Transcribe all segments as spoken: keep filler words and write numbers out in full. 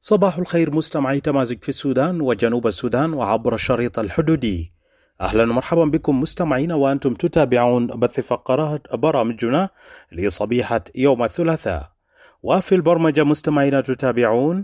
صباح الخير مستمعي تمازج في السودان وجنوب السودان وعبر الشريط الحدودي. أهلا ومرحبا بكم مستمعين وأنتم تتابعون بث فقرات برامجنا لصبيحة يوم الثلاثاء. وفي البرمجة مستمعين تتابعون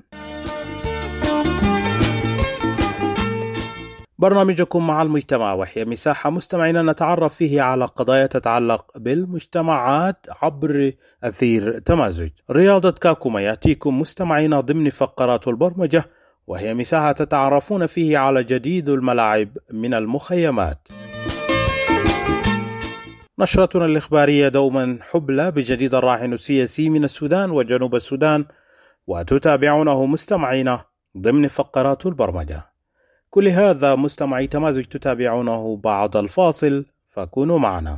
برنامجكم مع المجتمع، وهي مساحة مستمعين نتعرف فيه على قضايا تتعلق بالمجتمعات عبر أثير تمازج. رياضة كاكوما يأتيكم مستمعين ضمن فقرات البرمجة، وهي مساحة تتعرفون فيه على جديد الملاعب من المخيمات. نشرتنا الإخبارية دوما حبلى بجديد الراهن السياسي من السودان وجنوب السودان، وتتابعونه مستمعين ضمن فقرات البرمجة. كل هذا مستمعي تمازج تتابعونه بعد الفاصل، فكونوا معنا.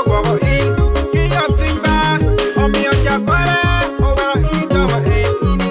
Ini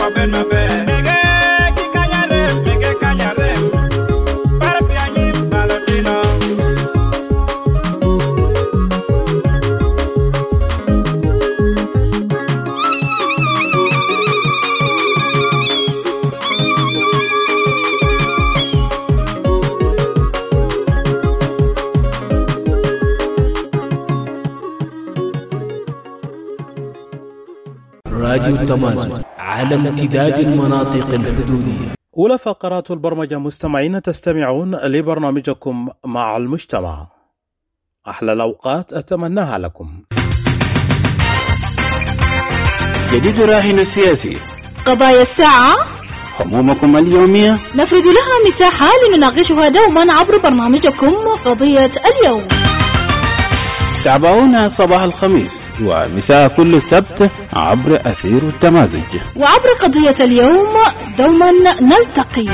راديو تمازج على امتداد المناطق الحدودية. أولى فقرات البرمجة مستمعين، تستمعون لبرنامجكم مع المجتمع. أحلى الأوقات أتمناها لكم. جديد الراهن السياسي، قضايا الساعة، همومكم اليومية نفرد لها مساحة لنناقشها دوما عبر برنامجكم قضية اليوم. تابعونا صباح الخميس ومساء كل سبت عبر أثير التمازج، وعبر قضية اليوم دوما نلتقي.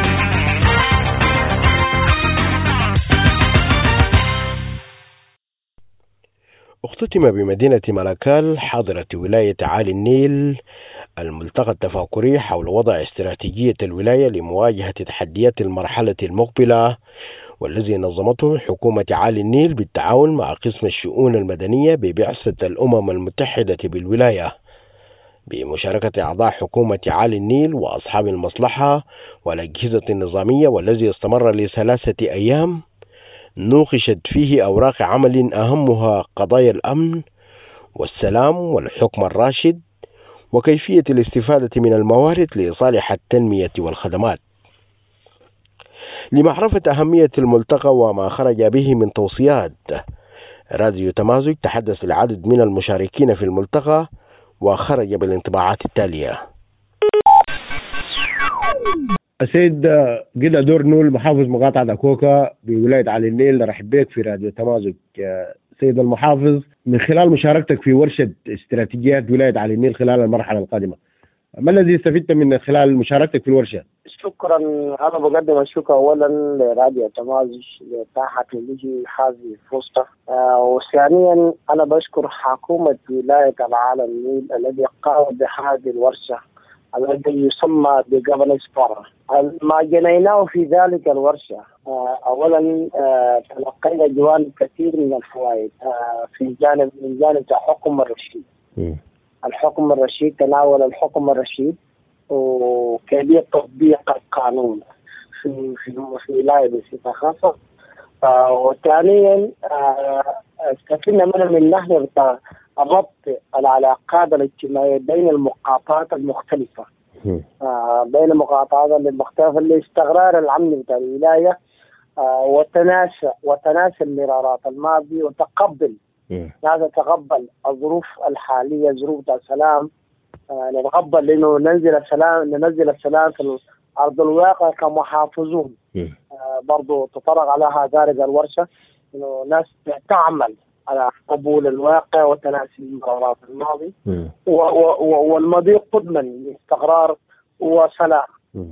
اختتم بمدينة ملكال حاضرة ولاية عالي النيل الملتقى التفاكري حول وضع استراتيجية الولاية لمواجهة تحديات المرحلة المقبلة، والذي نظمته حكومة عالي النيل بالتعاون مع قسم الشؤون المدنية ببعثة الأمم المتحدة بالولاية، بمشاركة أعضاء حكومة عالي النيل وأصحاب المصلحة والأجهزة النظامية، والذي استمر لثلاثة أيام. نوقشت فيه أوراق عمل أهمها قضايا الأمن والسلام والحكم الراشد وكيفية الاستفادة من الموارد لصالح التنمية والخدمات. لمعرفة أهمية الملتقى وما خرج به من توصيات، راديو تمازج تحدث العدد من المشاركين في الملتقى وخرج بالانطباعات التالية. السيد قلة دور نول، محافظ مقاطعة أكوكا بولاية عالي النيل، نرحب بك في راديو تمازج. سيد المحافظ، من خلال مشاركتك في ورشة استراتيجيات ولاية عالي النيل خلال المرحلة القادمة، ما الذي استفدت من خلال مشاركتك في الورشة؟ شكرا. أنا بقدم الشكر أولا لراديو تمازج لإتاحة لي هذه الفرصة، آه وثانيا أنا بشكر حكومة ولاية عالي النيل الذي قام بهذه الورشة الذي يسمى بجفرنس فورم. ما جنيناه في ذلك الورشة، آه أولا آه تلقينا جوانب كثير من الفوائد، آه في جانب من جانب الحكم الرشيد. م. الحكم الرشيد تناول الحكم الرشيد وكيفية تطبيق القانون في في في ولاية بصفة خاصة. آه وثانيا آه استفدنا منه من ناحية ربط العلاقات الاجتماعية بين المقاطعات المختلفة، آه بين المقاطعات المختلفة لاستقرار الأمن بتاع الولاية، آه وتناسى وتناسى المرارات الماضية وتقبل هذا تقبل الظروف الحالية، ظروف السلام، آه نتقبل إنه ننزل السلام ننزل السلام في أرض الواقع كمحافظون. آه برضو تطرق على ذلك الورشة إنه ناس تعمل على قبول الواقع وتناسي المرارات الماضي والماضي قدما لاستقرار وسلام.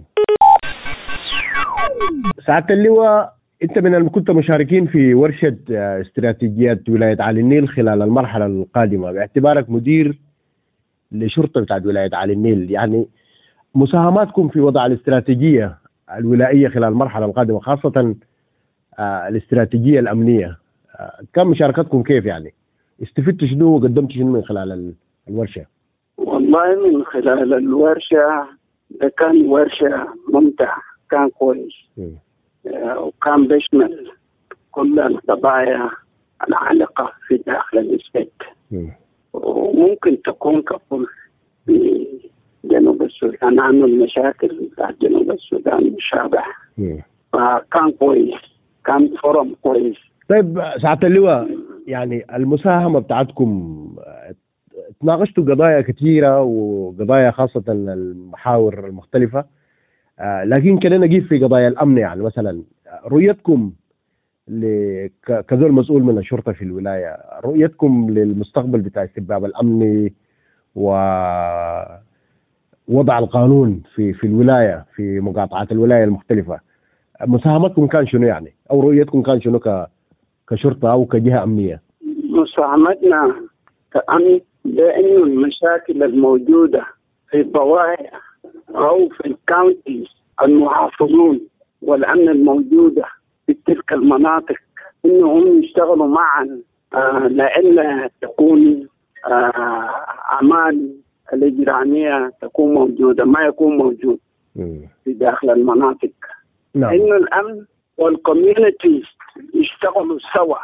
سعادة اللواء، أنت من اللي كنت مشاركين في ورشة استراتيجيات ولاية عالي النيل خلال المرحلة القادمة، باعتبارك مدير لشرطة بتاعت ولاية عالي النيل، يعني مساهماتكم في وضع الاستراتيجية الولائية خلال المرحلة القادمة، خاصة الاستراتيجية الأمنية، كم مشاركتكم؟ كيف يعني استفدت شنو وقدمت شنو من خلال الورشة؟ والله من خلال الورشة كان ورشة ممتع، كان كويس، وكان بيشمل كل القضايا العالقة في داخل الإسبيت، وممكن تكون كفل في جنوب السودان عن المشاكل بتاعت جنوب السودان مشابه، فكان كويس، كان فورم كويس. طيب سعادة اللواء، يعني المساهمة بتاعتكم تناقشتوا قضايا كثيرة وقضايا خاصة المحاور المختلفة، آه لكن كنا نجيب في قضايا الأمن، يعني مثلا رؤيتكم كذول مسؤول من الشرطة في الولاية، رؤيتكم للمستقبل بتاع استباب الأمن ووضع القانون في في الولاية، في مقاطعات الولاية المختلفة، مساهمتكم كان شنو يعني، أو رؤيتكم كان شنو ك كشرطة أو كجهة أمنية؟ مساهمتنا كأمن لأن المشاكل الموجودة في الضوايا أو في الكاونتيز المحافظون والأمن الموجودة في تلك المناطق إنهم يشتغلوا معا آه لأن تكون آه أعمال الإجرامية تكون موجودة ما يكون موجود في داخل المناطق. نعم. إن الأمن والكوميونيتيز يشتغلوا سوا.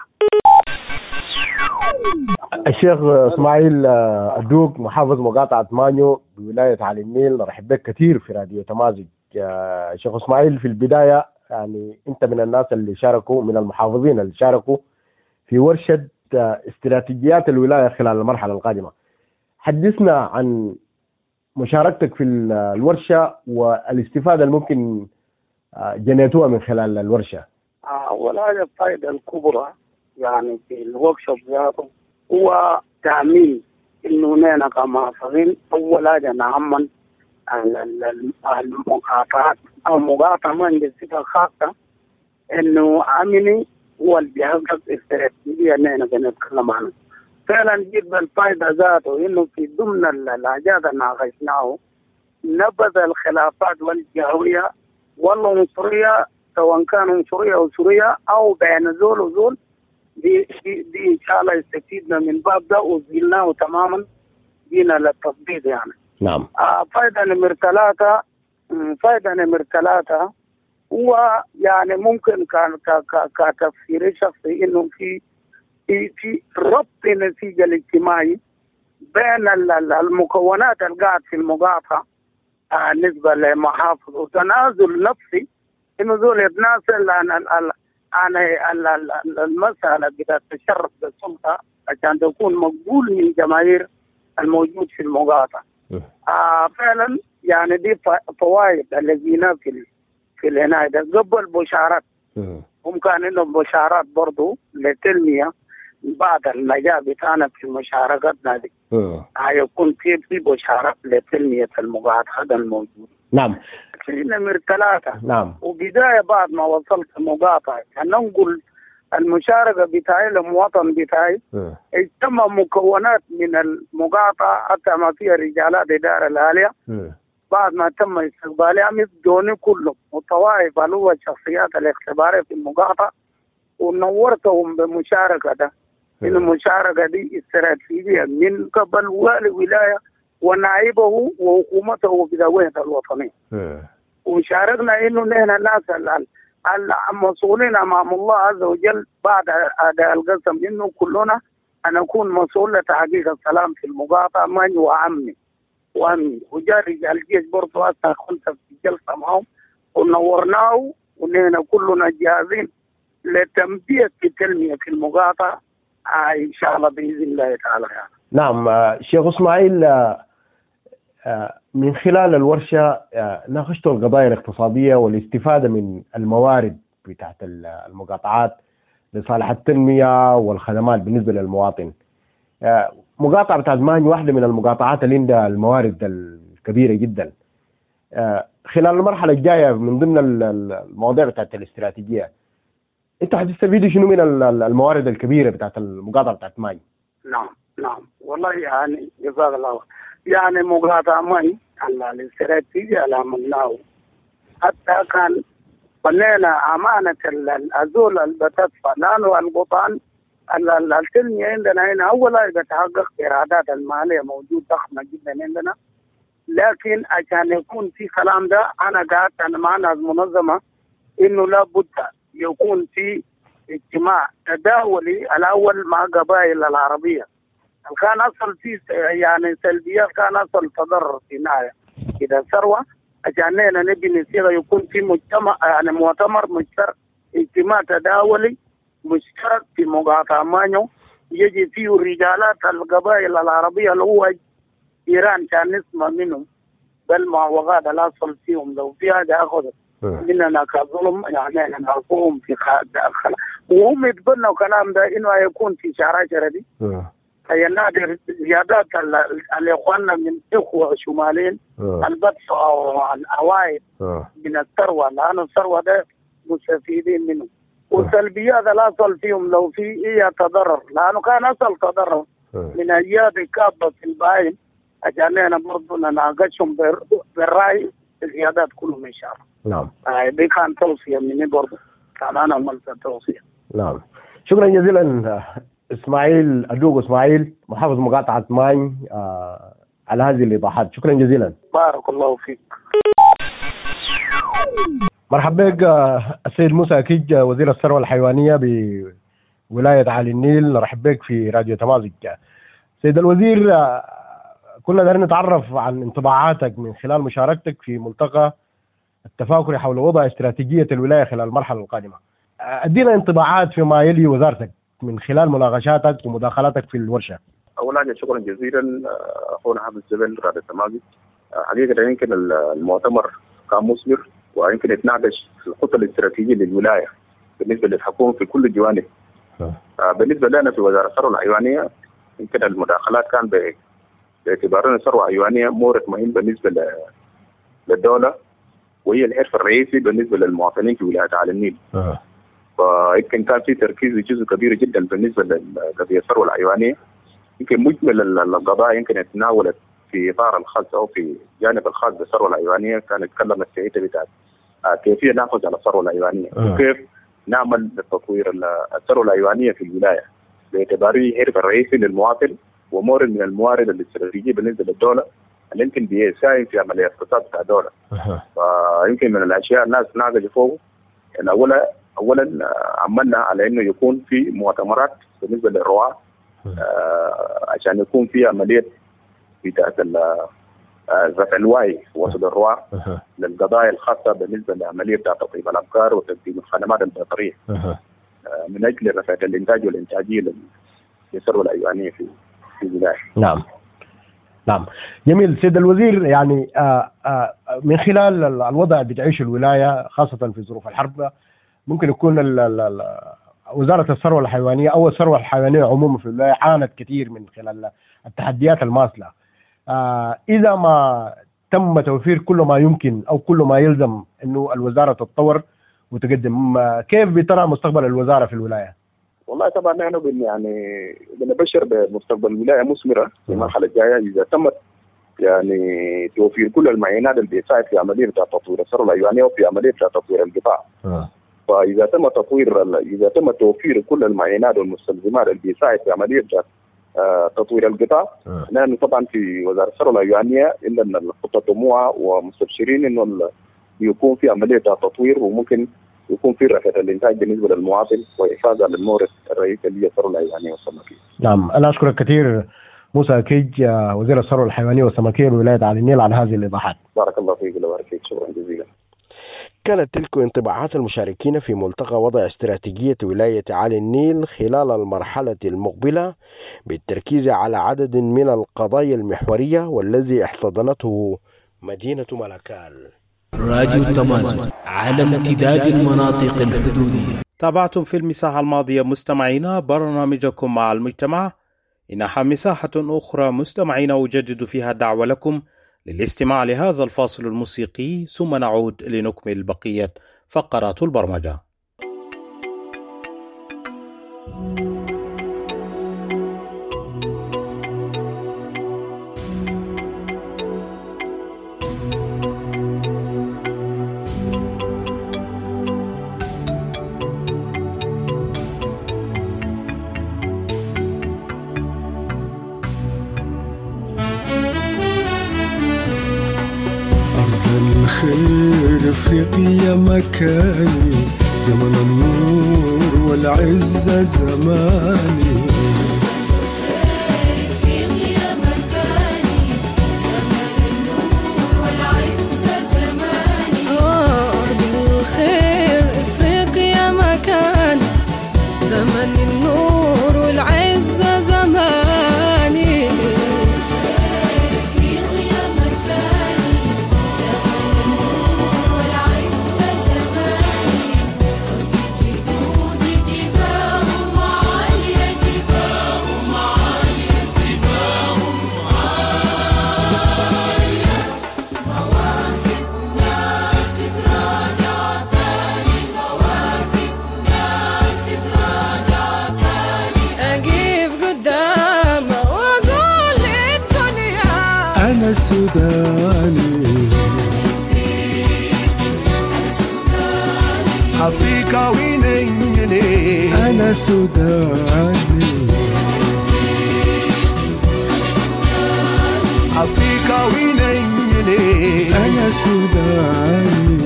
الشيخ اسماعيل الدوق محافظ مقاطعة مانيو بولاية علي النيل، نرحب بك كثير في راديو تمازج. شيخ اسماعيل، في البداية يعني أنت من الناس اللي شاركوا، من المحافظين اللي شاركوا في ورشة استراتيجيات الولاية خلال المرحلة القادمة. حدثنا عن مشاركتك في الورشة والاستفادة اللي ممكن جنيتوها من خلال الورشة. أول حاجة الفائدة الكبرى يعني في الورك شوب ذاته هو تعميم إنه نحن كمحافظين أول حاجة نعمل المقاطعات أو مقاطعة من بصفة خاصة إنه أمني هو اللي بيحقق استراتيجية نحن بنتكلم عنها. فعلا جدا الفائدة ذاته إنه في ضمن الحاجات اللي ناقشناه نبذ الخلافات والجهوية والعنصرية، سواء كان عنصرية أو سورية أو بين زول وزول. دي, دي, دي إن شاء الله يستفيدنا من باب ده وزيلناه تماما دينا للتطبيق يعني. نعم. آه فائدة نمر ثلاثة فائدة نمر ثلاثة هو يعني ممكن كان كتفسير شخصي إنه في في في ربط النسيج الاجتماعي بين المكونات القاعد في المقاطعة آه نسبة لمحافظ، وتنازل نفسي إنه ذول يتنازل عن عن المسألة بتاعت التشرف بالسلطة عشان تكون مقبول من الجماهير الموجود في المقاطعة. آه فعلا يعني دي فوائد الذين في في العناية قبل بشارات. ممكن إنه بشارات برضو لتنمية بعد النجاح بتاعنا في مشاركتنا دي هيكون في في بشارات لتنمية المقاطعة الموجود. نعم. نمر ثلاثة. نعم. وبداية بعد ما وصلت المقاطعة ننقل المشاركة بتاعي للمواطن بتاعي. اجتمع مكونات من المقاطعة حتى ما فيها رجالات إدارة العالية. بعد ما تم استقبالها مدوني كلهم وطوائف اللي هو الشخصيات الاختبارية في المقاطعة ونورتهم بمشاركة ده. إن المشاركة دي استراتيجية من قبل والي ولاية ونائبه وحكومته بدوية الوطنية. وشاركنا إنه نحن الناس المسؤولين أمام الله عز وجل بعد أداء القسم إنه كلنا نكون مسؤول لتحقيق السلام في المقاطعة من وأمني وأمني. وجاء رجال الجيش برضه أصلا كنت في جلسة معهم ونورناه ونحن كلنا جاهزين لتنبيه التنمية في المقاطعة آه إن شاء الله بإذن الله تعالى يعني. نعم. شيخ اسماعيل، من خلال الورشة ناقشتوا القضايا الاقتصادية والاستفادة من الموارد بتاعت المقاطعات لصالح التنمية والخدمات بالنسبة للمواطن. مقاطعة بتاعت ماني واحدة من المقاطعات اللي عندها الموارد الكبيرة جدا. خلال المرحلة الجاية من ضمن المواضيع بتاعت الاستراتيجية انت هتستفيدوا شنو من الموارد الكبيرة بتاعت المقاطعة بتاعت ماني؟ نعم نعم والله يعني جزاك الله. يعني مقاطعة ماني الاستراتيجية اللي عملناه حتى كان بنينا أمانة الأزول اللي بتدفع لأنه القطعان التنمية عندنا هنا أولا بتحقق إيرادات المالية موجود ضخمة جدا عندنا، لكن عشان يكون في كلام ده أنا قعدت أنا مع ناس منظمة إنه لابد يكون في اجتماع تداولي الأول مع قبائل العربية. كان أصل في يعني سلبيات، كان أصل تضرر في نهاية إذا ثروة عشان نبي نصير يكون في مجتمع يعني مؤتمر مشترك، اجتماع تداولي مشترك في مقاطعة مانيو يجي فيه رجالات القبائل العربية اللي هو إيران كان نسمع منهم بل ما وغاد الأصل فيهم لو في هذا أخذ مننا كظلم يعني نعرفهم في خلا وهم يتبنوا كلام ده إنه يكون في شهر عشرة دي. هي نادر زيادات الإخواننا من إخوة شمالين البطس أو الأوائل من الثروة، لأن الثروة ده مستفيدين منه. والسلبيات الأصل فيهم لو في إيه تضرر، لأنه كان أصل تضرر من أجياد كابة في الباين عشان برضو نناقشهم بالرأي الزيادات كلهم ان شاء الله. نعم. آه دي كان توصيه مني برضه، كان انا عملت توصيه. نعم، شكرا جزيلا اسماعيل ادوغ اسماعيل محافظ مقاطعه ماي آه على هذه الايضاحات، شكرا جزيلا. بارك الله فيك. مرحبا بك السيد موسى أكيج وزير الثروة الحيوانية بولاية عالي النيل، نرحب بك في راديو تمازج. سيد الوزير، كنا دارين نتعرف عن انطباعاتك من خلال مشاركتك في ملتقى التفاكري حول وضع استراتيجية الولاية خلال المرحلة القادمة. أدينا انطباعات فيما يلي وزارتك من خلال مناقشاتك ومداخلاتك في الورشة. أولا شكرا جزيلا أخونا حافظ جبل راديو تمازج. حقيقة يمكن المؤتمر كان مثمر، ويمكن يتناقش في الخطة الاستراتيجية للولاية بالنسبة للحكومة في كل الجوانب. آه بالنسبة لنا في وزارة الثروة الحيوانية، يمكن المداخلات كان باعتبار أن الثروة الحيوانية مورد مهم بالنسبة للدولة، وهي الحرف الرئيسي بالنسبة للمواطنين في ولاية عالي النيل. آه. فيمكن كان في تركيز جزء كبير جدا بالنسبة لقضية الثروة الحيوانية. يمكن مجمل القضايا يمكن يتناولت في إطار الخاص أو في جانب الخاص بالثروة الحيوانية، كان يتكلم السيدة بتاعت كيفية نحافظ على الثروة الحيوانية أه. وكيف نعمل لتطوير الثروة الحيوانية في الولاية باعتباره هرب الرئيسي للمواطن ومورد من الموارد الاستراتيجية بالنسبة للدولة اللي يمكن بيساهم في عملية اقتصاد بتاع الدولة. أه. فيمكن من الأشياء الناس ناقشوا فوق يعني أولا أولا عملنا على إنه يكون في مؤتمرات بالنسبة للرعاة آه عشان يكون في عملية بتاعت رفع الوعي وصل الرعاة أه. للقضايا الخاصة بالنسبة لعملية بتاع تطوير الأفكار وتقديم الخدمات البيطرية أه. من أجل رفع الإنتاج والإنتاجية للثروة الحيوانية في في الولاية. نعم نعم جميل. سيد الوزير، يعني آآ آآ من خلال الوضع اللي بتعيش الولاية خاصة في ظروف الحرب، ممكن يكون ال ال وزارة الثروة الحيوانية أو الثروة الحيوانية عموما في الولاية عانت كثير من خلال التحديات الماثلة. إذا ما تم توفير كل ما يمكن أو كل ما يلزم إنه الوزارة تتطور وتقدم، كيف بترى مستقبل الوزارة في الولاية؟ والله طبعا نحن بن يعني بنبشر بمستقبل الولاية مثمرة في المرحلة الجاية إذا تمت يعني توفير كل المعينات اللي بتساعد في عملية تطوير الثروة الحيوانية وفي عملية تطوير القطاع. أه. فإذا تم تطوير إذا تم توفير كل المعينات والمستلزمات اللي بيساعد في عملية تطوير القطاع، أه. نحن طبعا في وزارة الثروة الحيوانية إلا أن الخطة طموحة ومستبشرين إنه يكون في عملية تطوير وممكن يكون في رفع الإنتاج بالنسبة للمواطن وإحافظ على المورد الرئيسي اللي هي الثروة الحيوانية والسمكية. نعم، أنا أشكرك كثير موسى أكيج وزير الثروة الحيوانية والسمكية بولاية عالي النيل على هذه الإيضاحات. بارك الله فيك وبارك فيك، شكرا جزيلا. كانت تلك انطباعات المشاركين في ملتقى وضع استراتيجية ولاية عالي النيل خلال المرحلة المقبلة بالتركيز على عدد من القضايا المحورية والذي احتضنته مدينة ملكال. راديو تمازج على امتداد المناطق الحدودية. تابعتم في المساحة الماضية مستمعينا برنامجكم مع المجتمع. إنها مساحة أخرى مستمعينا أجدد فيها الدعوة لكم للاستماع لهذا الفاصل الموسيقي ثم نعود لنكمل بقية فقرات البرمجة. الخير افريقيا مكاني، زمن النور والعزة زماني. أفريقاوي نيني أنا سوداني أفريقاوي نيني أنا سوداني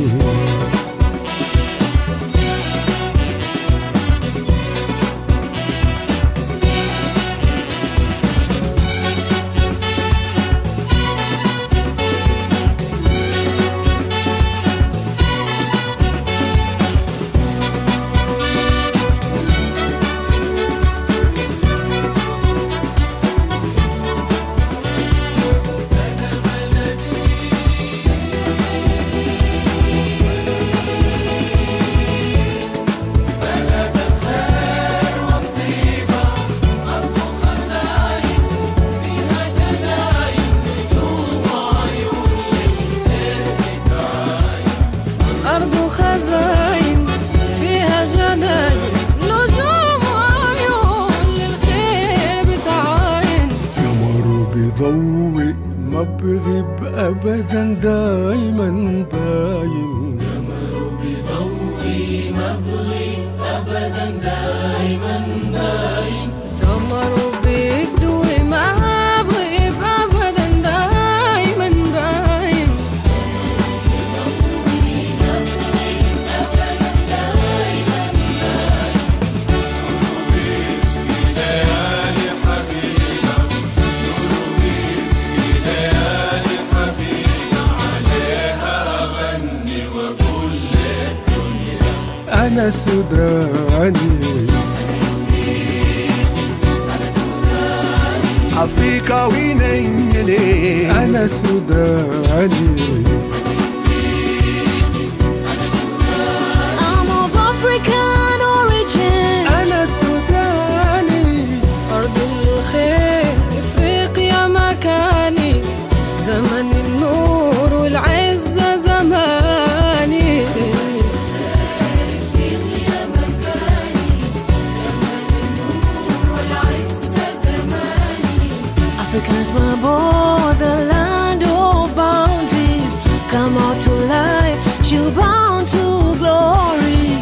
أبدا دايما باين قمر بضوئي مبغي أبدا دايما باين قمر بضوئي مبغي أبدا دايما باين بضوئي مبغي أبدا دايما باين نور باسم ليالي حبيبة نور باسم ليالي أنا سوداني أفريقاوي نيني أنا سوداني I'm of African origin أنا سوداني أرض الخير إفريقيا مكاني زمن النور والعزة زماني Africa's my boy, the land of bounties. Come out to life, she'll bound to glory.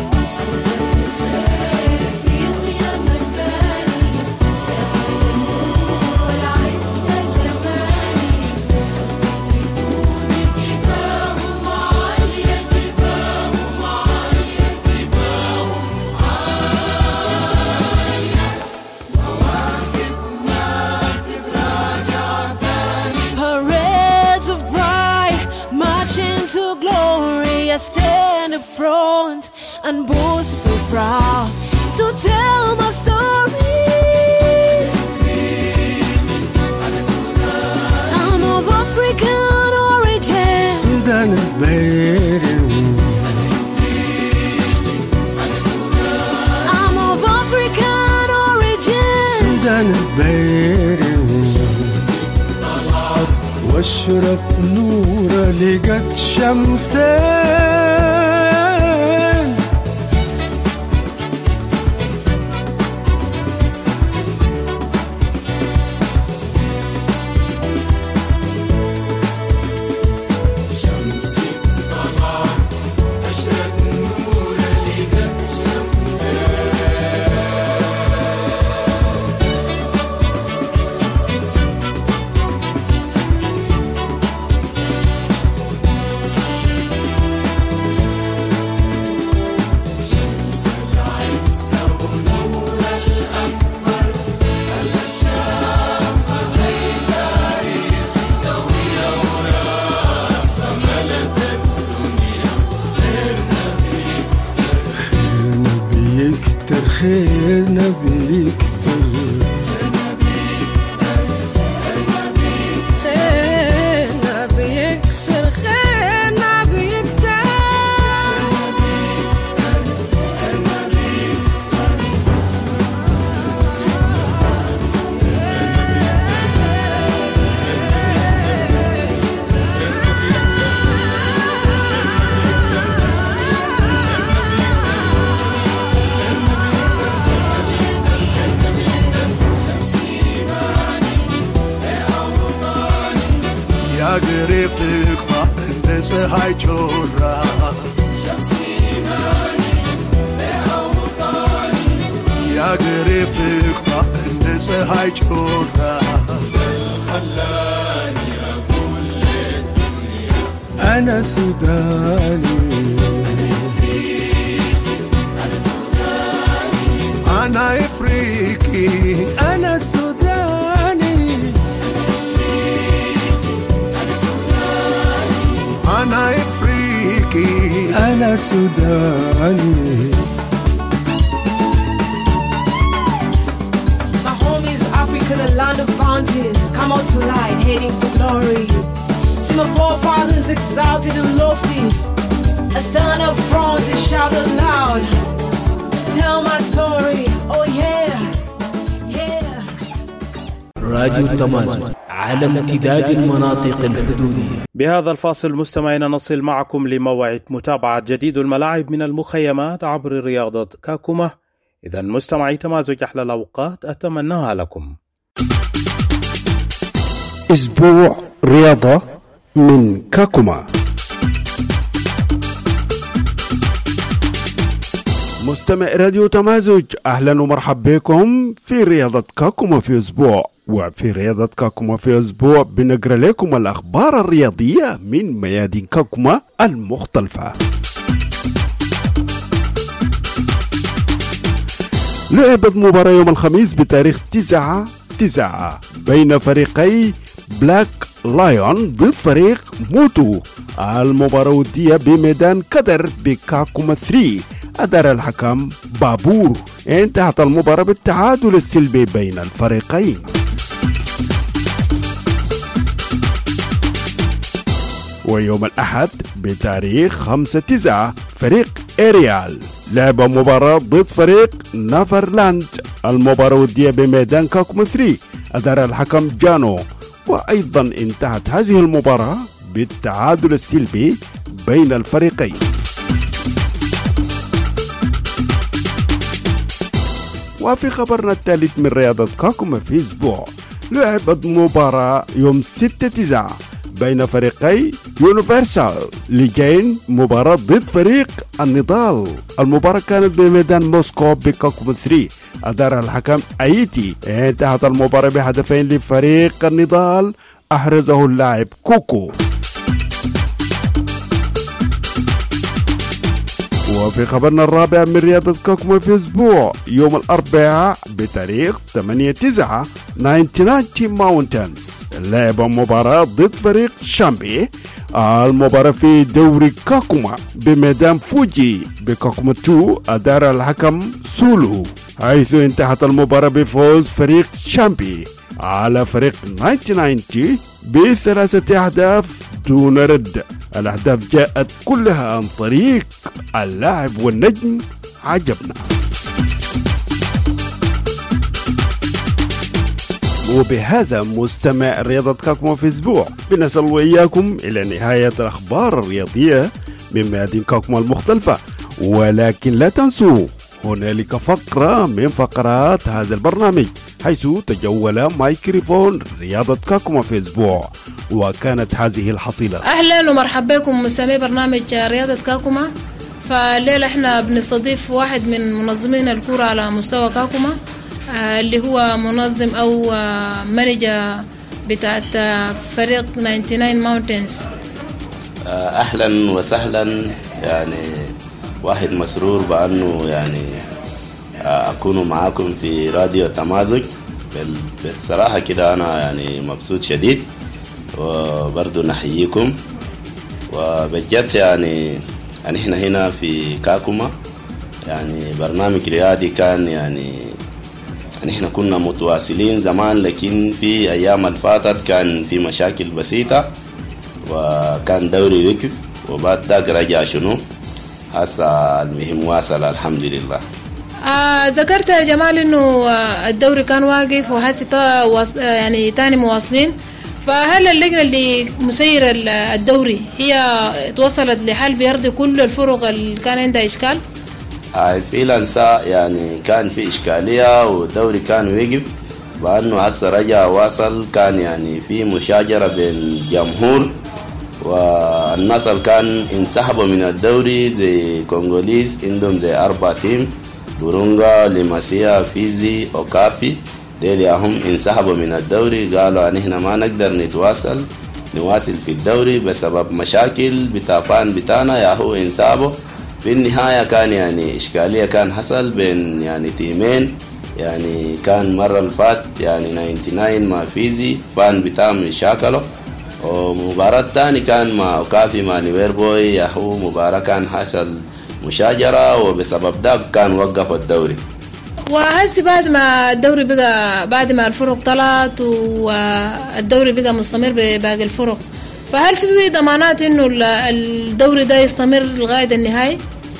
I stand up front and boast so proud to tell my story. I'm of African origin. Sudan is beating. I'm of African origin. Sudan is beating. واشرق نور لقت شمسين شمسي طلع أشرق نور لقت شمسين خيرنا بيكتر خيرنا بيكتر خيرنا بيكتر يقرفك ما الناس هاي جورا شمسي ماني يا قريفك طاقن صهاي جورا خلاني أقول للدنيا أنا سوداني أنا سوداني أنا إفريقي أنا سوداني أنا سوداني أنا إفريقي أنا سوداني The land of bounties, come out to light, heading for glory. See my forefathers exalted and lofty. I stand up front and shout aloud, tell my story. Oh yeah, yeah. راديو تمازج على امتداد المناطق الحدودية. بهذا الفاصل مستمعينا نصل معكم لموعد متابعة جديد الملاعب من المخيمات عبر رياضة كاكوما. إذا مستمعي تمازج أحلى الأوقات أتمناها لكم. أسبوع رياضة من كاكوما. مستمع راديو تمازج، أهلا ومرحبا بكم في رياضة كاكوما في أسبوع. وفي رياضة كاكوما في أسبوع بنقرأ لكم الأخبار الرياضية من ميادين كاكوما المختلفة. لعبت مباراة يوم الخميس بتاريخ تسعة تسعة بين فريقي بلاك لايون ضد فريق موتو. المباراة ودية بميدان كدر بكاكوما ثلاثة. أدار الحكم بابور. انتهت المباراة بالتعادل السلبي بين الفريقين. ويوم الأحد بتاريخ خمسة تسعة فريق إريال لعب مباراة ضد فريق نافرلاند. المباراة ودية بميدان كاكوما ثلاثة. أدار الحكم جانو. وأيضا انتهت هذه المباراة بالتعادل السلبي بين الفريقين. وفي خبرنا الثالث من رياضة كاكوما في أسبوع، لعبت مباراة يوم ستة تسعة بين فريقي يونيفرسال ليجين مباراة ضد فريق النضال. المباراة كانت بميدان موسكو بكاكوما ثلاثة. أدار الحكم أيتي. انتهت المباراة بهدفين لفريق النضال أحرزه اللاعب كوكو. وفي خبرنا الرابع من رياضة كاكوما في أسبوع، يوم الأربعاء بتاريخ ثمانية تسعة تسعين تسعين ماونتنز لعب مباراة ضد فريق شامبي. المباراة في دوري كاكوما بميدان فوجي بكاكوما اثنين. أدار الحكم سولو، حيث انتهت المباراة بفوز فريق شامبي على فريق تسعين تسعين بثلاثة أهداف دون رد. الأهداف جاءت كلها عن طريق اللاعب والنجم عجبنا. وبهذا مستمع رياضة كاكوما في أسبوع بنصل وإياكم إلى نهاية الأخبار الرياضية من ميادين كاكوما المختلفة. ولكن لا تنسوا هنالك فقرة من فقرات هذا البرنامج حيث تجول مايكروفون رياضة كاكوما في أسبوع، وكانت هذه الحصيلة. أهلا ومرحبا بكم مستمعي برنامج رياضة كاكوما. فالليلة احنا بنستضيف واحد من منظمين الكرة على مستوى كاكوما، آه اللي هو منظم أو آه مانجر بتاعت فريق تسعة وتسعين ماونتنز. أهلا وسهلا، يعني واحد مسرور بأنه يعني أكون معاكم في راديو تمازج. بالصراحة كده أنا يعني مبسوط شديد، وبرضو نحييكم. وبجد يعني يعني إحنا هنا في كاكوما يعني برنامج رياضي كان يعني يعني إحنا كنا متواصلين زمان، لكن في أيام الفاتت كان في مشاكل بسيطة وكان دوري وقف، وبعد ذاك رجع شنو هسا المهم واصل الحمد لله. آه ذكرت يا جمال انه الدوري كان واقف وهسه وص... يعني تاني مواصلين، فهل اللجنة اللي مسيرة الدوري هي توصلت لحل بيرضي كل الفرق اللي كان عندها إشكال؟ آه في لنسا يعني كان في إشكالية والدوري كان وقف، بأنه هسه رجع واصل. كان يعني في مشاجرة بين الجمهور والناس اللي كان انسحبوا من الدوري زي كونغوليز عندهم زي أربع تيم برونغا لماسيا فيزي أوكابي ديل هم انسحبوا من الدوري. قالوا أن إحنا ما نقدر نتواصل نواصل في الدوري بسبب مشاكل بتافان بتانا يا هو انسحبوا. في النهاية كان يعني إشكالية كان حصل بين يعني تيمين، يعني كان مرة الفات يعني تسعة وتسعين مع فيزي فان بتاعهم يشاكلوا، ومباراة تاني كان مع أوكافي مع نيوير بوي يا هو مباراة كان حصل مشاجرة وبسبب ده كان وقف الدوري. وهسي بعد ما الدوري بقى بعد ما الفرق طلعت والدوري بقى مستمر بباقي الفرق، فهل في ضمانات انه الدوري ده يستمر لغاية النهاية؟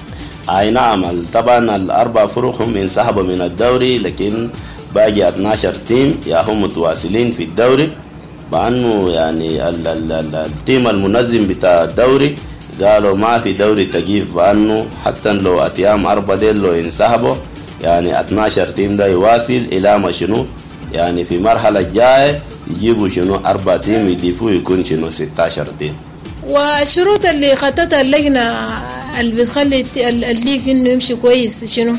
اي نعم، طبعا الاربع فرق هم انسحبوا من الدوري، لكن باقي اثناشر تيم يا هم متواصلين في الدوري، بانه يعني ال ال ال التيم المنظم بتاع الدوري قالوا ما في دوري تجيب، بانه حتى لو اتيام اربعه ديل لو انسحبوا يعني اثناشر تيم ده يواصل الى ما شنو يعني في مرحله الجايه يجيبوا شنو اربع تيم يضيفوا يكون شنو ستاشر تيم. والشروط اللي خطتها اللجنه اللي بتخلي الليج انه يمشي كويس شنو؟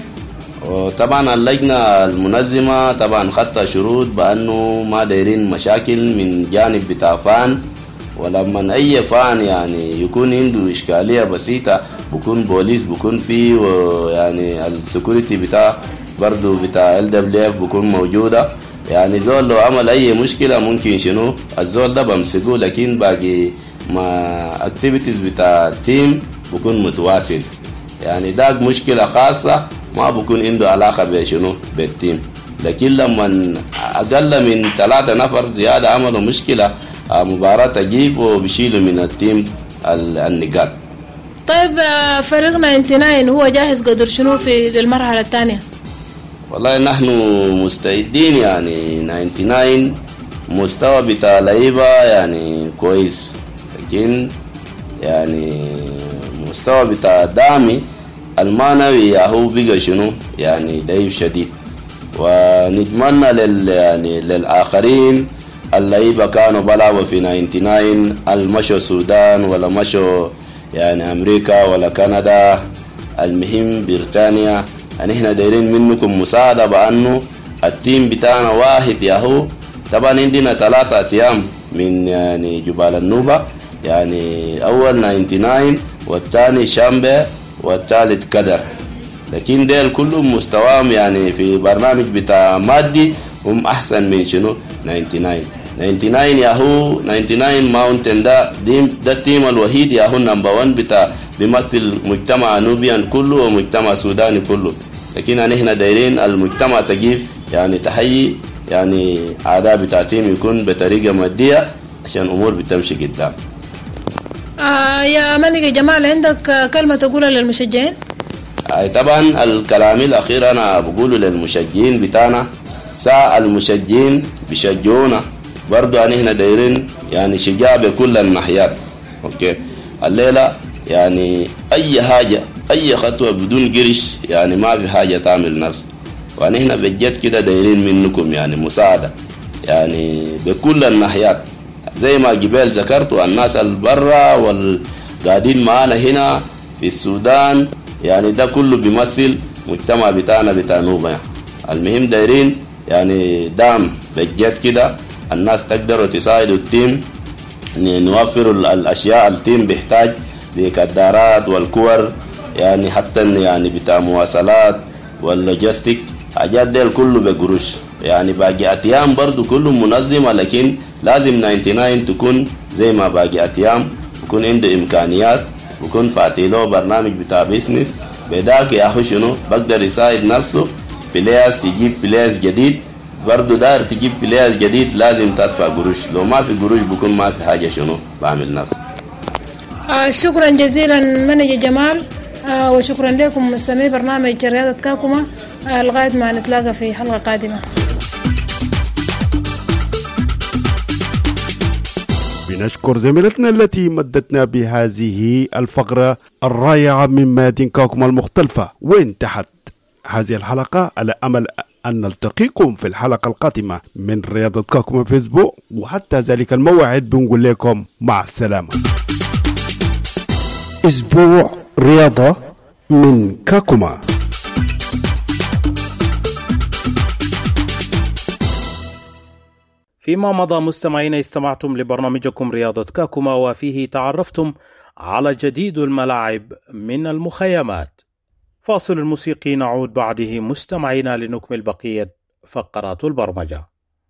طبعا اللجنه المنظمه طبعا خطها شروط بانه ما دايرين مشاكل من جانب بتاع فان، ولما اي فان يعني يكون عنده اشكاليه بسيطه بكون بوليس بكون فيه، ويعني السكيورتي بتاع برضو بتاع ال دبليو اف بكون موجوده، يعني زول لو عمل اي مشكله ممكن شنو الزول ده بمسكوه، لكن باقي ما اكتيفيتيز بتاع التيم بكون متواصل، يعني داك مشكله خاصه ما بكون عنده علاقه بشنو بالتيم. لكن لما اقل من ثلاثه نفر زياده عملوا مشكله مباراه تجيب وبيشيلوا من التيم النقاط. طيب فريقنا تسعة هو جاهز قدر شنو في المرحله الثانيه؟ والله نحن مستعدين، يعني تسعة مستوى بتاع لعيبه يعني كويس، لكن يعني مستوى بتاع دعمي المعنوي هو بقى شنو يعني ضعيف شديد، ونتمنى لل يعني للاخرين اللعيبه كانوا بلعبوا في تسعة المشوا السودان ولا مشوا يعني امريكا ولا كندا، المهم بريطانيا، يعني احنا دايرين منكم مساعده بانه التيم بتاعنا واحد ياهو. طبعا عندنا ثلاثه ايام من يعني جبال النوبه، يعني اول تسعة والثاني شامبه والثالث كدر، لكن ديل كلهم مستواهم يعني في برنامج بتاع مادي هم احسن من شنو تسعة وتسعين تسعة ياهو تسعة ماونتن ده ده التيم الوحيد ياهو نمبر واحد بتاع بيمثل مجتمع نوبيان كله ومجتمع سوداني كله، لكن احنا دايرين المجتمع تجيب يعني تحيي يعني اعداء بتاع تيم يكون بطريقه ماديه عشان امور بتمشي قدام. آه يا ملك جمال عندك كلمه تقولها للمشجعين؟ اي طبعا الكلام الاخير انا بقوله للمشجعين بتاعنا، ساعة المشجعين بيشجعونا برضو ان احنا دايرين يعني شجاع بكل الناحيات. اوكي الليله يعني اي حاجه اي خطوه بدون قرش يعني ما في حاجه تعمل نفس، وان احنا بجد كده دايرين منكم يعني مساعده يعني بكل الناحيات، زي ما جبال ذكرتوا الناس البرا والقاعدين معانا هنا في السودان، يعني ده كله بيمثل مجتمع بتاعنا بتاع نوبة. المهم دايرين يعني دعم بجد كده، الناس تقدروا تساعدوا التيم، نوفر الاشياء التيم بيحتاج زي كدارات والكور، يعني حتى يعني بتاع مواصلات واللوجستيك، حاجات ديل كله بقروش، يعني باقي اتيام برضو كله منظمه، لكن لازم تسعة تكون زي ما باقي اتيام يكون عنده امكانيات ويكون فاتي له برنامج بتاع بيزنس، بداك يا اخو شنو بقدر يساعد نفسه بلاس يجيب بلاس جديد، برضو داير تجيب بلاس جديد لازم تدفع قروش، لو ما في قروش بكون ما في حاجه شنو بعمل نفسه. آه شكرا جزيلا منجي جمال، آه وشكرا لكم مستمعي برنامج رياضة كاكوما، آه لغايه ما نتلاقى في حلقه قادمه. بنشكر زميلتنا التي مدتنا بهذه الفقرة الرائعة من ميادين كاكوما المختلفة. وانتهت هذه الحلقة على أمل أن نلتقيكم في الحلقة القادمة من رياضة كاكوما فيسبوك، وحتى ذلك الموعد بنقول لكم مع السلامة. أسبوع رياضة من كاكوما. فيما مضى مستمعين استمعتم لبرنامجكم رياضة كاكوما، وفيه تعرفتم على جديد الملاعب من المخيمات. فاصل الموسيقي، نعود بعده مستمعينا لنكمل بقية فقرات البرمجة.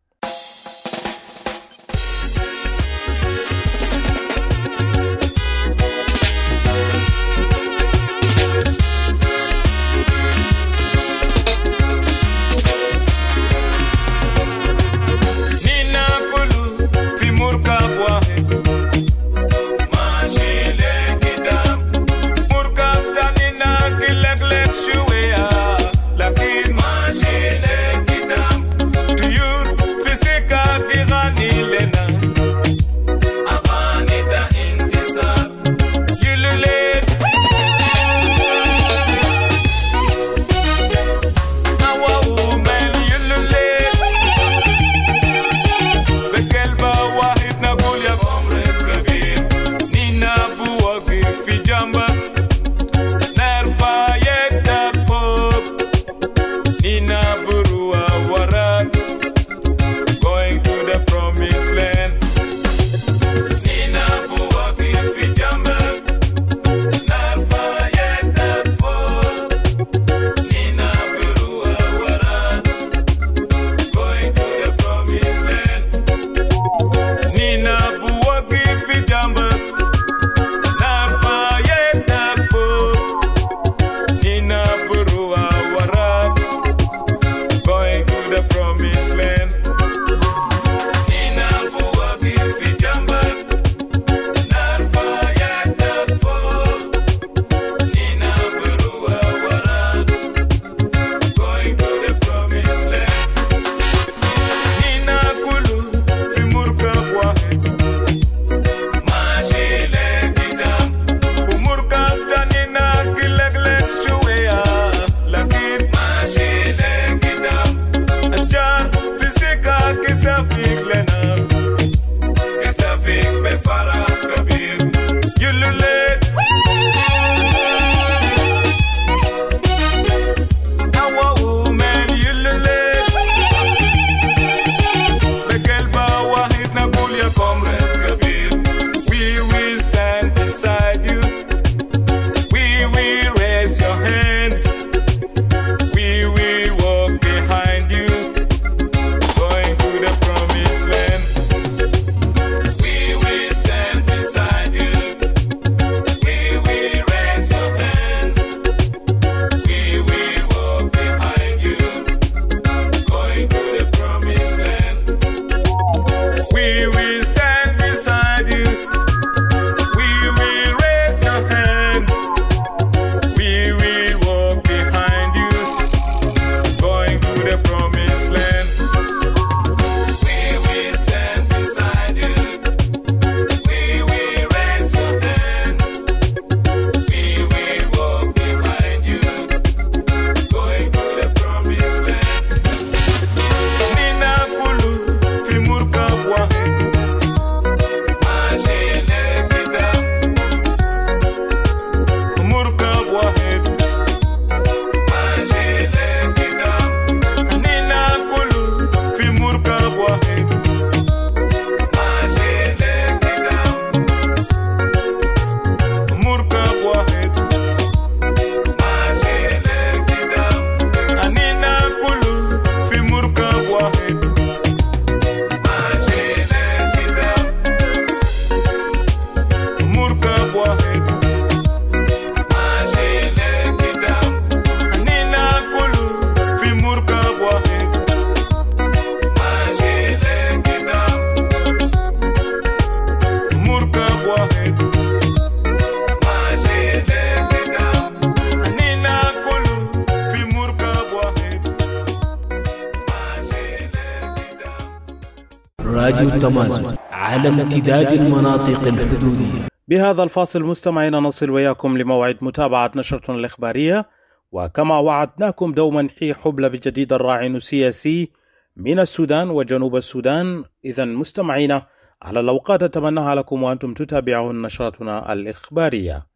راديو التمازج على امتداد المناطق الحدودية. بهذا الفاصل مستمعين نصل وياكم لموعد متابعة نشرتنا الإخبارية، وكما وعدناكم دوما حي حبلة بجديد الراعن السياسي من السودان وجنوب السودان. إذا مستمعين على الأوقات أتمناها لكم وأنتم تتابعون نشرتنا الإخبارية.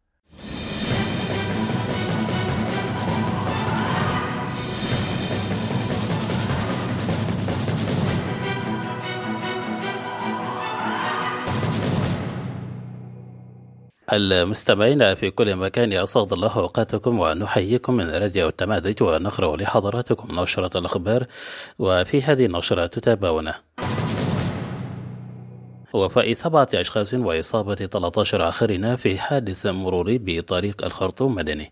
المستمعين في كل مكان، أسعد الله أوقاتكم ونحييكم من راديو التماذج، ونقرأ لحضراتكم نشرة الأخبار. وفي هذه النشرة تتابعون: وفاة سبعة أشخاص وإصابة ثلاثة عشر آخرين في حادث مروري بطريق الخرطوم مدني.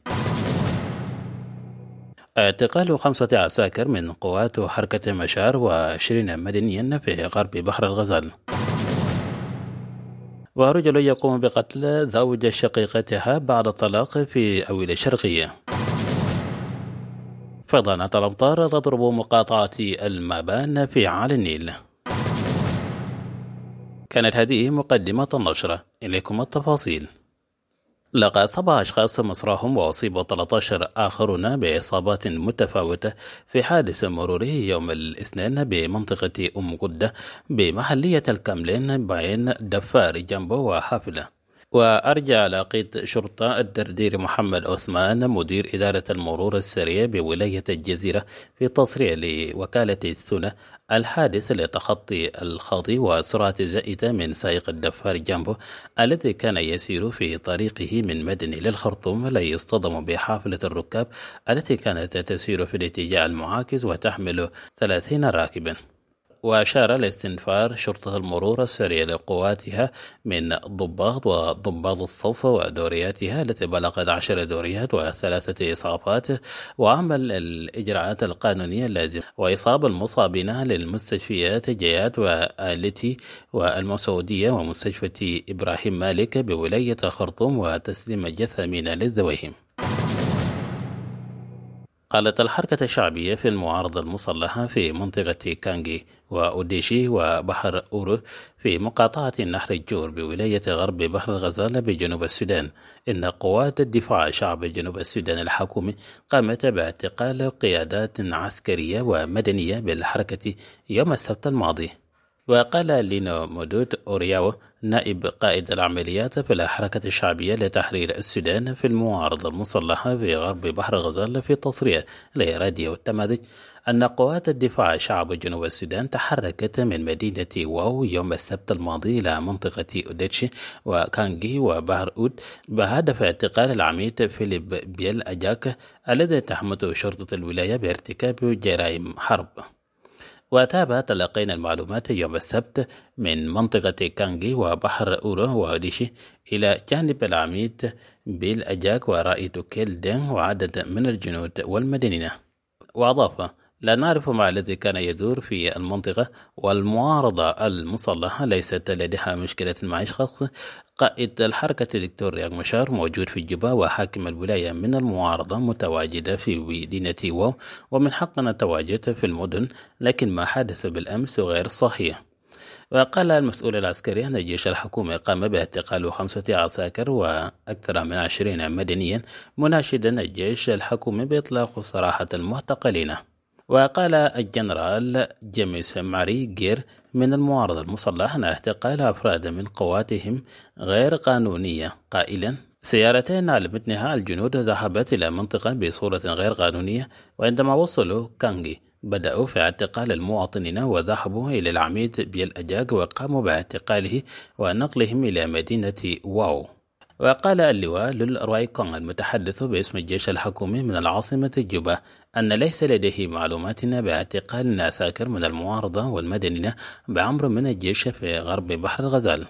اعتقال خمسة عساكر من قوات حركة مشاعر وعشرين مدنيا في غرب بحر الغزال. ورجل يقوم بقتل زوج شقيقتها بعد الطلاق في أويل الشرقية. فيضانات الأمطار تضرب مقاطعة المابان في عالي النيل. كانت هذه مقدمة النشرة، إليكم التفاصيل. لقى سبع أشخاص مصراهم وأصيب ثلاثة عشر آخرون بإصابات متفاوتة في حادث مروري يوم الاثنين بمنطقة أم قدة بمحلية الكاملين بين دفار جنبو وحافلة. وأرجع على قيد شرطة الدردير محمد عثمان مدير إدارة المرور السريع بولاية الجزيرة في تصريح لوكالة الثنى الحادث لتخطي الخاطي وسرعة زائدة من سائق الدفار جنبو الذي كان يسير في طريقه من مدني للخرطوم ليصطدم بحافلة الركاب التي كانت تسير في الاتجاه المعاكس وتحمل ثلاثين راكبا. وأشار لاستنفار شرطة المرور السريع لقواتها من ضباط وضباط الصف ودورياتها التي بلغت عشر دوريات وثلاثة إصابات، وعمل الإجراءات القانونية اللازمة وإصاب المصابين للمستشفيات جياد وآلتي والمسعودية ومستشفى إبراهيم مالك بولاية خرطوم وتسليم جثامين للذويهم. قالت الحركة الشعبية في المعارضة المسلحة في منطقة كانجي وأوديشي وبحر أورو في مقاطعة نهر الجور بولاية غرب بحر الغزال بجنوب السودان إن قوات الدفاع شعب جنوب السودان الحكومي قامت باعتقال قيادات عسكرية ومدنية بالحركة يوم السبت الماضي. وقال لينو مودود أورياو نائب قائد العمليات في الحركة الشعبية لتحرير السودان في المعارضة المسلحة في غرب بحر الغزال في تصريح لراديو التماذج أن قوات الدفاع شعب جنوب السودان تحركت من مدينة واو يوم السبت الماضي إلى منطقة أوديتشي وكانجي وبحر أود بهدف اعتقال العميد فيليب بيل أجاك الذي تهمته شرطة الولاية بارتكاب جرائم حرب. وتابع تلقينا المعلومات يوم السبت من منطقة كانجي وبحر أورو وأوديشي إلى جانب العميد بيل أجاك ورائد كيل دين وعدد من الجنود والمدنيين. وأضاف: لا نعرف ما الذي كان يدور في المنطقة، والمعارضة المسلحة ليست لديها مشكلة مع شخص. قائد الحركة الدكتور رياض مشار موجود في جوبا، وحاكم الولاية من المعارضة متواجدة في مدينة واو، ومن حقنا التواجد في المدن، لكن ما حدث بالأمس غير صحيح. وقال المسؤول العسكري أن الجيش الحكومي قام باعتقال خمسة عساكر وأكثر من عشرين مدنيا، مناشدا الجيش الحكومي بإطلاق سراحة المعتقلين. وقال الجنرال جيمس ماري جير من المعارضة المسلحة أن اعتقال أفراد من قواتهم غير قانونية، قائلا: سيارتين على متنها الجنود ذهبت إلى منطقة بصورة غير قانونية، وعندما وصلوا كانجي بدأوا في اعتقال المواطنين وذهبوا إلى العميد بيل أجاك وقاموا باعتقاله ونقلهم إلى مدينة واو. وقال اللواء للرايكون المتحدث باسم الجيش الحكومي من العاصمة جوبا أن ليس لديه معلومات باعتقال عساكر من المعارضة والمدنيين بأمر من الجيش في غرب بحر الغزال.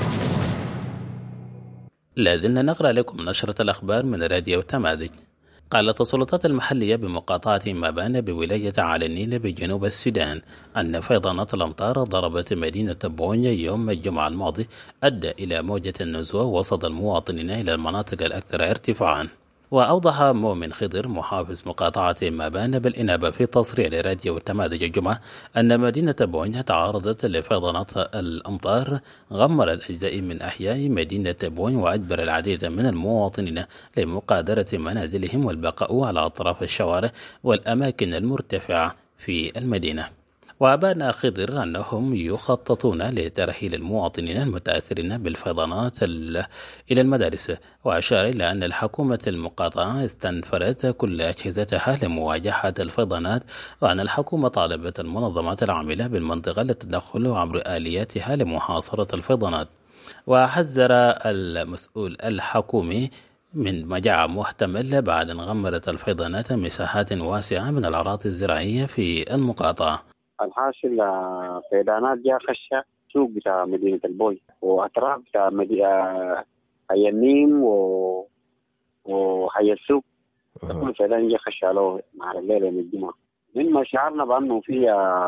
لازلنا نقرأ لكم نشرة الأخبار من راديو تماذج. قالت السلطات المحلية بمقاطعة مابان بولاية عالي النيل بجنوب السودان أن فيضانات الأمطار ضربت مدينة بونيا يوم الجمعة الماضي أدى إلى موجة النزوة وصل المواطنين إلى المناطق الأكثر ارتفاعا. وأوضح مؤمن خضر محافظ مقاطعة مابان بالإنابة في تصريح لراديو تماذج الجمعة أن مدينة بونيا تعرضت لفيضانات الأمطار غمرت أجزاء من أحياء مدينة بونيا وأجبر العديد من المواطنين لمقادرة منازلهم والبقاء على أطراف الشوارع والأماكن المرتفعة في المدينة. وأبان خضر أنهم يخططون لترحيل المواطنين المتأثرين بالفيضانات إلى المدارس، وأشار إلى أن الحكومة المقاطعة استنفرت كل أجهزتها لمواجهة الفيضانات، وأن الحكومة طالبت المنظمات العاملة بالمنطقة للتدخل عبر آلياتها لمحاصرة الفيضانات. وحذر المسؤول الحكومي من مجاعة محتمل بعد أن غمرت الفيضانات مساحات واسعة من الأراضي الزراعية في المقاطعة. الحاصل فيضانات جاء خشة سوق بتاع مدينة البوي وأطراف بتاع مدينة حي النيم و... وحي السوق. تكون فيضان جاء خشة له مع الليلة من الجمعة. مما شعرنا بأنه في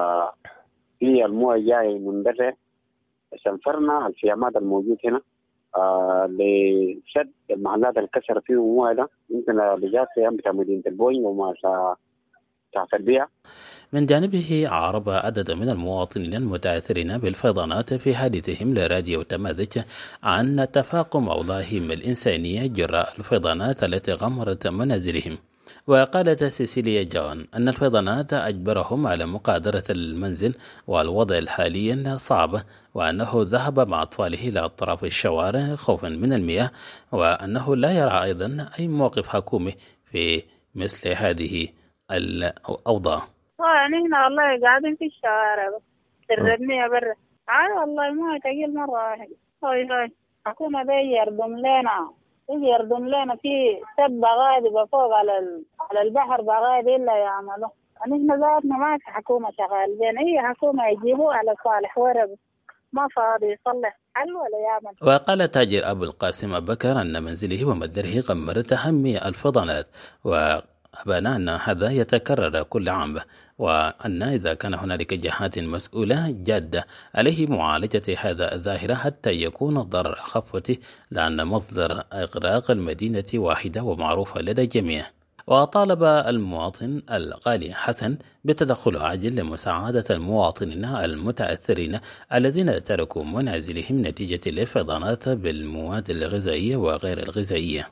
في المويه جاي من برا سنفرنا الفيامات الموجود هنا آه لشد المحلات اللي كسر فيه المويه ده يمكن بجات فيام بتاع مدينة البوي وما تحت البيع. من جانبه عرب عدد من المواطنين المتأثرين بالفيضانات في حديثهم لراديو تماذج عن تفاقم أوضاعهم الإنسانية جراء الفيضانات التي غمرت منازلهم. وقالت سيسيليا جون أن الفيضانات أجبرهم على مقادرة المنزل والوضع الحالي صعب، وأنه ذهب مع أطفاله إلى أطراف الشوارع خوفا من المياه، وأنه لا يرى أيضا أي موقف حكومي في مثل هذه الأوضاع. نحن والله قاعدين في الشوارع بس ترمية برا عاد والله ما تقيل مرة واحدة. هاي هاي حكومة ده يردم لنا يجي يردم لنا في سب بغادي بفوق على على البحر بغادي إلا يعملوا. نحن ذاتنا ما في حكومة شغال بين أي حكومة يجيبوه على صالح ورب ما فاضي يصلح حل ولا يعمل. وقال تاجر أبو القاسم بكر أن منزله ومدره غمرت همي الفيضانات، وأبان أن هذا يتكرر كل عام، وأن إذا كان هنالك جهات مسؤولة جادة عليه معالجة هذا الظاهرة حتى يكون الضرر أخف، لأن مصدر إغراق المدينة واحدة ومعروفة لدى الجميع. وطالب المواطن الغالي حسن بتدخل عاجل لمساعدة المواطنين المتأثرين الذين تركوا منازلهم نتيجة الفيضانات بالمواد الغذائية وغير الغذائية.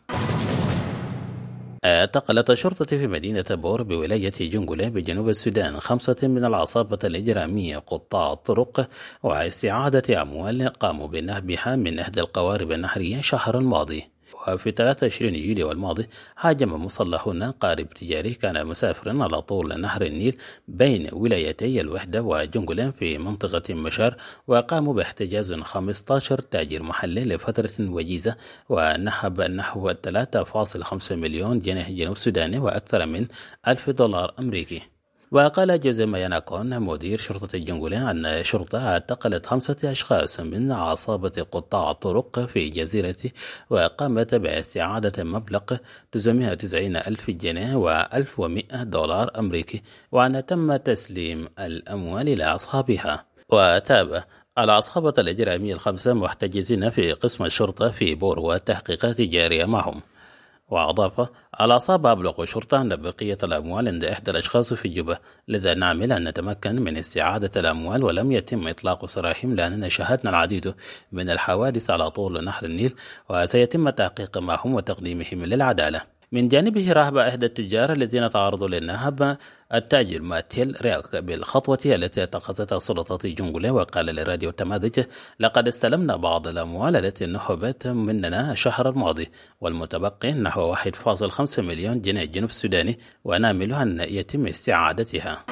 اعتقلت الشرطة في مدينة بور بولاية جنجولة بجنوب السودان خمسة من العصابة الإجرامية قطاع الطرق واستعادة أموال قاموا بنهبها من إحدى القوارب النهرية شهر الماضي. وفي ثلاثة وعشرين يوليو الماضي هاجم مصلحون قارب تجاري كان مسافرا على طول نهر النيل بين ولايتي الوحدة وجنجولة في منطقة مشار، وقاموا باحتجاز خمسة عشر تاجر محلي لفترة وجيزة، ونهب نحو ثلاثة فاصلة خمسة مليون جنيه جنوب سوداني وأكثر من ألف دولار أمريكي. وقال جوزي مياناكون مدير شرطة الجنجولة أن الشرطة اعتقلت خمسة أشخاص من عصابة قطاع الطرق في جزيرة، وقامت باستعادة مبلغ تسعمائة وتسعين ألف جنيه وألف ومئة دولار أمريكي، وأن تم تسليم الأموال إلى أصحابها. وتابع العصابة الإجرامية الخمسة محتجزين في قسم الشرطة في بور والتحقيقات جارية معهم. وأضاف العصابة أبلغوا الشرطة أن بقية الأموال عند إحدى الأشخاص في جوبا، لذا نعمل أن نتمكن من استعادة الأموال ولم يتم إطلاق سراحهم لأننا شاهدنا العديد من الحوادث على طول نهر النيل، وسيتم التحقيق معهم وتقديمهم للعدالة. من جانبه رهب إحدى التجار الذين تعرضوا للنهب التاجر ماتيل رياك بالخطوة التي اتخذتها سلطات جنجولة، وقال لراديو تماذج لقد استلمنا بعض الأموال التي نهبت مننا الشهر الماضي، والمتبقي نحو واحد فاصلة خمسة مليون جنيه جنوب السوداني، ونامل أن يتم استعادتها.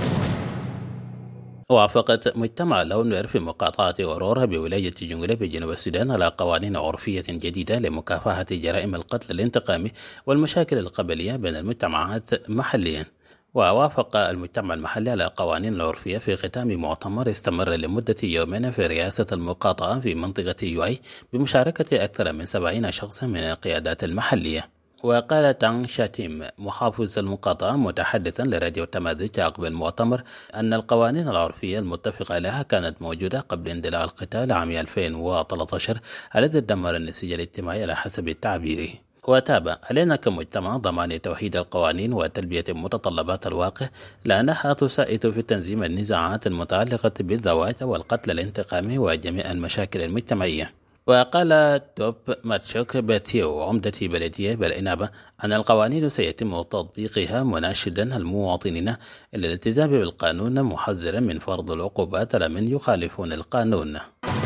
وافقت مجتمع لونوير في مقاطعة أورورا بولاية جنجولة بجنوب السودان على قوانين عرفية جديدة لمكافحة جرائم القتل الانتقامي والمشاكل القبلية بين المجتمعات محليا. ووافق المجتمع المحلي على قوانين العرفية في ختام مؤتمر استمر لمدة يومين في رئاسة المقاطعة في منطقة يوعي بمشاركة أكثر من سبعين شخصا من القيادات المحلية. وقال تانغ شاتيم محافظ المقاطعة متحدثا لراديو تماذج عقب المؤتمر أن القوانين العرفية المتفق عليها كانت موجودة قبل اندلاع القتال عام ألفين وثلاثة عشر الذي دمر النسيج الاجتماعي على حسب تعبيره. وتابع علينا كمجتمع ضمان توحيد القوانين وتلبية متطلبات الواقع، لأنها تساعد في تنظيم النزاعات المتعلقة بالزواج والقتل الانتقامي وجميع المشاكل المجتمعية. وقال توب ماتشوك باتيو عمدة بلدية بالإنابة أن القوانين سيتم تطبيقها مناشدا المواطنين إلى الالتزام بالقانون، محذرا من فرض العقوبات على من يخالفون القانون.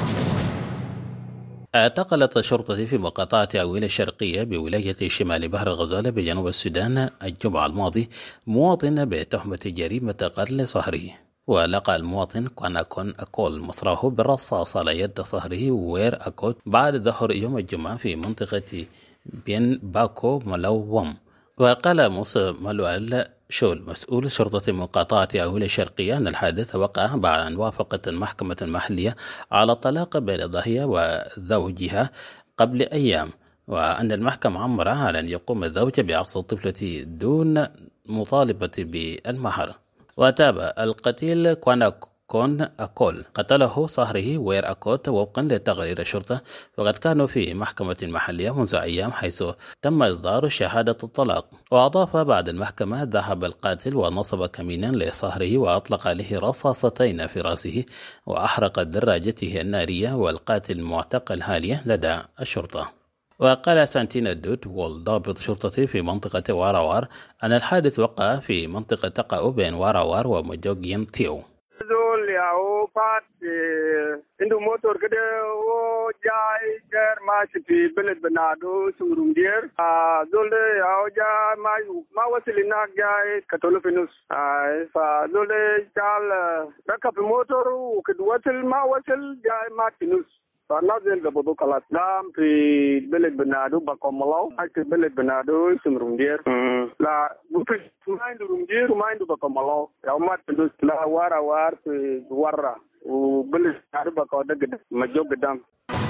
اعتقلت الشرطة في مقاطعة عويل الشرقية بولاية شمال بحر الغزال بجنوب السودان الجمعة الماضي مواطن بتهمة جريمة قتل صهري. ولقى المواطن كواناكون أكول مصرعه بالرصاص على يد صهره وير أكوت بعد ظهر يوم الجمعة في منطقة بين باكو ملووم. وقال موسى ملوال شول مسؤول شرطة مقاطعة أهول الشرقية أن الحادث وقع بعد أن وافقت المحكمة المحلية على الطلاق بين ضحية وزوجها قبل أيام، وأن المحكمة أمر على أن يقوم الزوج بأخذ الطفلة دون مطالبة بالمهر. وتابع القتيل كواناكون أكول قتله صهره وير أكوت وفقا لتقرير الشرطة، وقد كانوا في محكمة محلية منذ أيام حيث تم إصدار شهادة الطلاق. وأضاف بعد المحكمة ذهب القاتل ونصب كمينا لصهره وأطلق عليه رصاصتين في رأسه وأحرق دراجته النارية، والقاتل معتقل حاليا لدى الشرطة. وقال سانتينا دوت وول ضابط شرطة في منطقة واراوار أن الحادث وقع في منطقة تقع بين واراوار ومجوغين تيو. زول ياو بات عنده موتور كده وجاي جر ماشي في بلد بنادو سورندير. زول ياو جاي ما ما وصل هناك جاي كتولو في نص. فزول جال ركب الموتور وكده وصل ما وصل جاي ما في نص. فنازل قبضو كلات نام في بلد بنادو بقملو في بلد بنادو سمرندير. لا بوفي ما عنده رمدير وما عنده بقملو يوم ما تدوس لا وارا وار في ورا وبلد بنادو بقودة مجو قدام.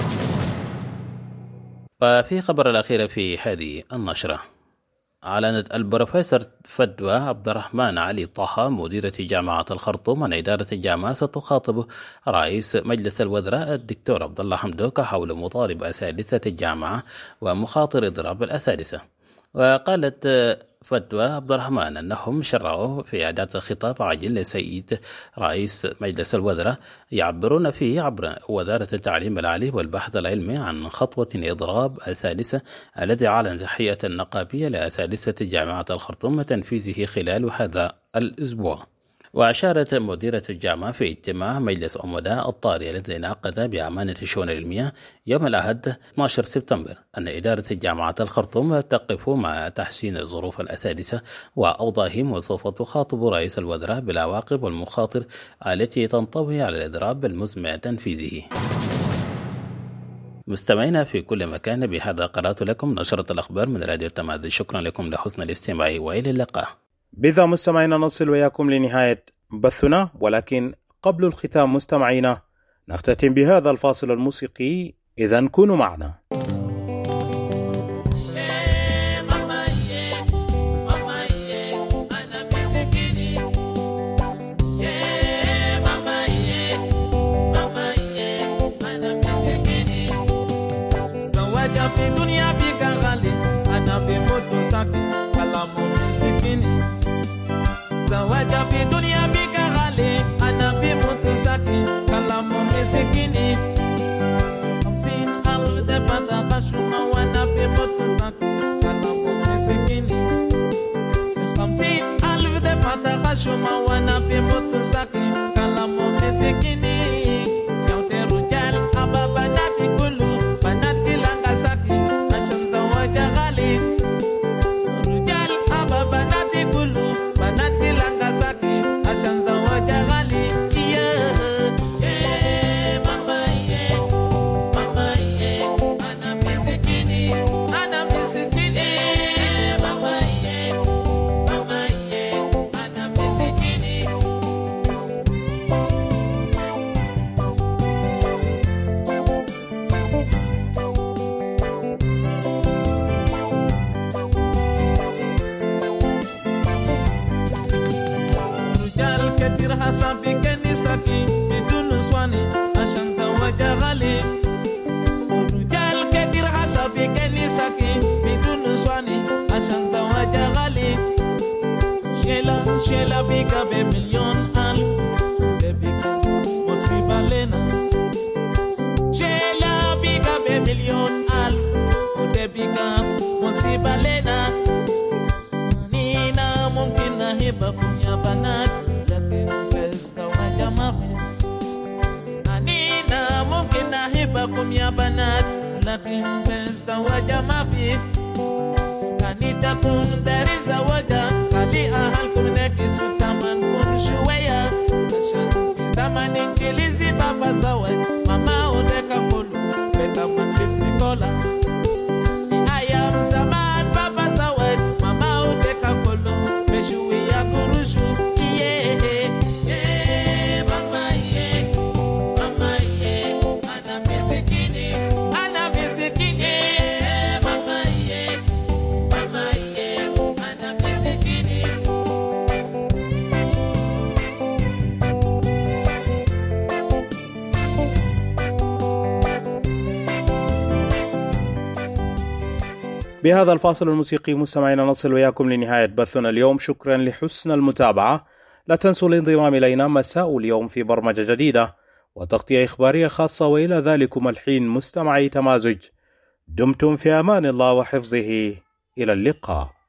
وفي خبر الأخير في هذه النشرة، أعلنت البروفيسور فدوى عبد الرحمن علي طه مديرة جامعة الخرطوم أن إدارة الجامعة ستخاطب رئيس مجلس الوزراء الدكتور عبد الله حمدوك حول مطالب أساتذة الجامعة ومخاطر إضراب الأساتذة. وقالت فدوى عبد الرحمن أنهم شرعوا في إعداد خطاب عاجل لسيد رئيس مجلس الوزراء يعبرون فيه عبر وزارة التعليم العالي والبحث العلمي عن خطوة إضراب الثالثة الذي أعلنت الهيئة النقابية لأساتذة جامعة الخرطوم تنفيذه خلال هذا الأسبوع. وأشارت مديرة الجامعة في اجتماع مجلس أمناء الطارئ الذي انعقد بأمانة الشؤون العلمية يوم الأحد اثني عشر سبتمبر أن إدارة الجامعة الخرطوم تقف مع تحسين ظروف الأساتذة وأوضاعهم، وسوف تخاطب رئيس الوزراء بالعواقب والمخاطر التي تنطوي على الإضراب المزمع تنفيذه. مستمعينا في كل مكان، بهذا قرأت لكم نشرة الأخبار من راديو تماز. شكرا لكم لحسن الاستماع وإلى اللقاء. بذا مستمعينا نصل وياكم لنهاية بثنا، ولكن قبل الختام مستمعينا نختتم بهذا الفاصل الموسيقي. إذن كونوا معنا. Zawaja fi dunia bika ghali ana bi mutisaki kalamu misikini hamsin alf dafata khashuma wana bi mutisaki kalamu misikini hamsin alf dafata khashuma wana bi mutisaki kalamu misikini yote rujal ababa nati kulu banati langasaki ashan zawaja ghali rujal ababa nati kulu banati langasaki ashan zawaja ghali yeah yeah mama yeah mama yeah ana misikini ana misikini mama yeah mama yeah ana misikini رجال كتير حسابي كنيسكي بدون سواني عشان زواجها غالي رجال كتير حسابي كنيسكي بدون سواني عشان زواجها غالي شيلا شيلا بيكا بمليون ألف بيكا مصيبة لنا شيلا بيكا بمليون ألف بيكا مصيبة لنا نينا ممكن نهبكم يا بنات لكن بس زواج ما في أنينا ممكن نهبكم يا بنات لكن بس زواج ما في كاني تكون داري زواجا خلي أهلكم نكسوا تمن كل شوية عشان بهذا الفاصل الموسيقي مستمعينا نصل وياكم لنهاية بثنا اليوم. شكرا لحسن المتابعة. لا تنسوا الانضمام إلينا مساء اليوم في برمجة جديدة وتغطية إخبارية خاصة، وإلى ذلكم الحين مستمعي تمازج، دمتم في أمان الله وحفظه، إلى اللقاء.